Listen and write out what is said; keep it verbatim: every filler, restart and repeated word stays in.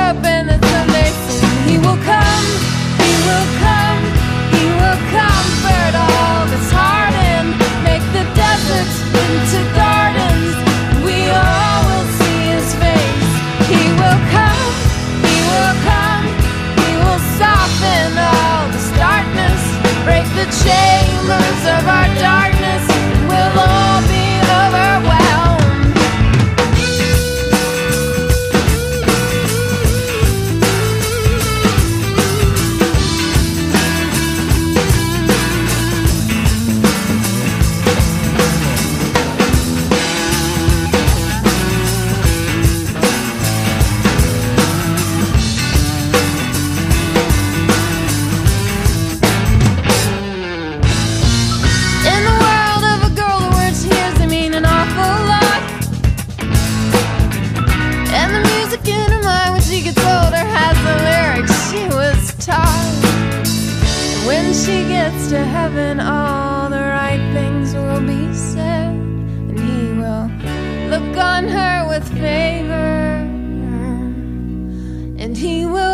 up in isolation. He will come, he will come, he will comfort all that's hardened, make the deserts into gardens. We all will see his face. He will come, he will come, he will soften all this darkness, break the chambers of our darkness, and we'll all be overwhelmed. When she gets to heaven, all the right things will be said, and he will look on her with favor, and he will